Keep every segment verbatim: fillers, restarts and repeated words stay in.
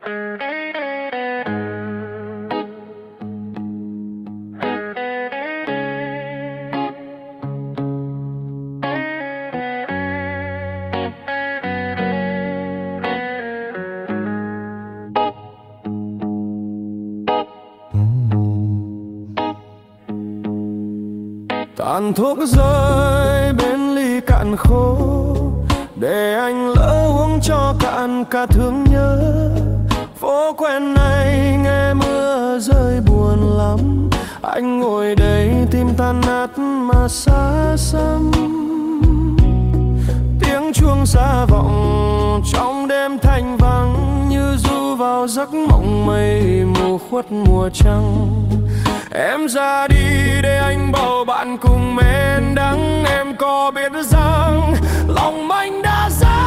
Tàn thuốc rơi bên ly cạn khô, để anh lỡ uống cho cạn cả thương nhớ. Phố quen này nghe mưa rơi buồn lắm, anh ngồi đây tim tan nát mà xa xăm. Tiếng chuông xa vọng trong đêm thanh vắng, như du vào giấc mộng mây mù khuất mùa trăng. Em ra đi để anh bầu bạn cùng men đắng. Em có biết rằng lòng anh đã giá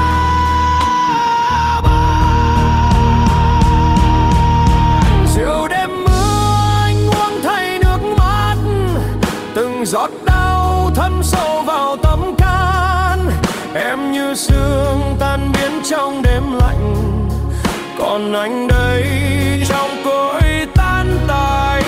băng. Chiều đêm mưa anh uống thay nước mắt, từng giọt đau thấm sâu vào tâm can. Em như sương tan biến trong đêm lạnh, còn anh đây trong cõi tan tành.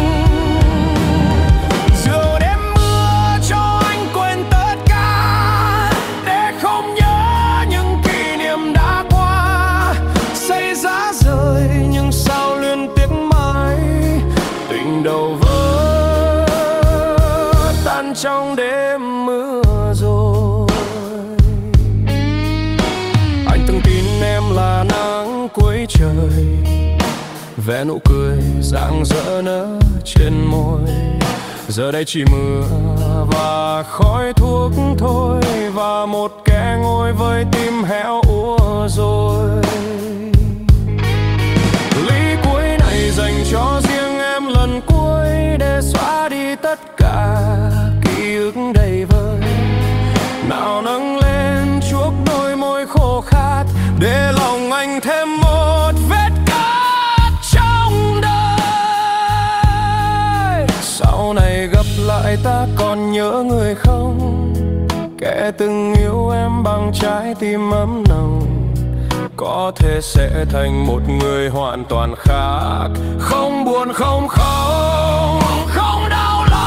Đầu vỡ tan trong đêm mưa rồi. Anh từng tin em là nắng cuối trời, vẽ nụ cười rạng rỡ nở trên môi. Giờ đây chỉ mưa và khói thuốc thôi, và một kẻ ngồi với tim héo úa rồi. Ly cuối này dành cho riêng em lần cuối, để xóa đi tất cả ký ức đầy vơi. Nào nâng lên chuốc đôi môi khô khát, để lòng anh thêm một vết cát trong đời. Sau này gặp lại ta còn nhớ người không? Kẻ từng yêu em bằng trái tim ấm nồng, có thể sẽ thành một người hoàn toàn khác. Không buồn không không không đau lòng.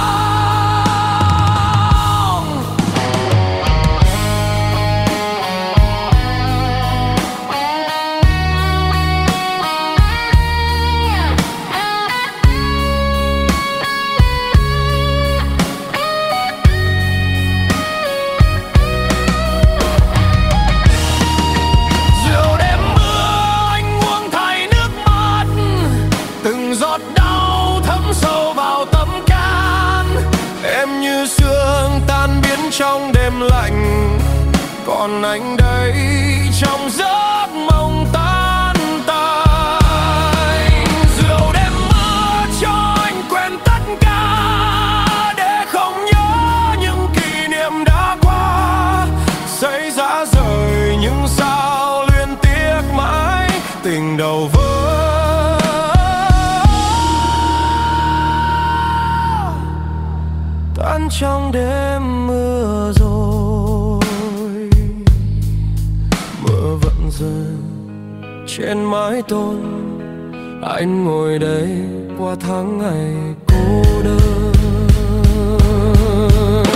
Trong đêm lạnh, còn anh đây trong giấc mộng tan tành. Rượu đêm mưa cho anh quên tất cả, để không nhớ những kỷ niệm đã qua. Giấy giá rời nhưng sao luyến tiếc mãi tình đầu vỡ tan trong đêm mưa rồi. Mưa vẫn rơi trên mái tôn, anh ngồi đây qua tháng ngày cô đơn.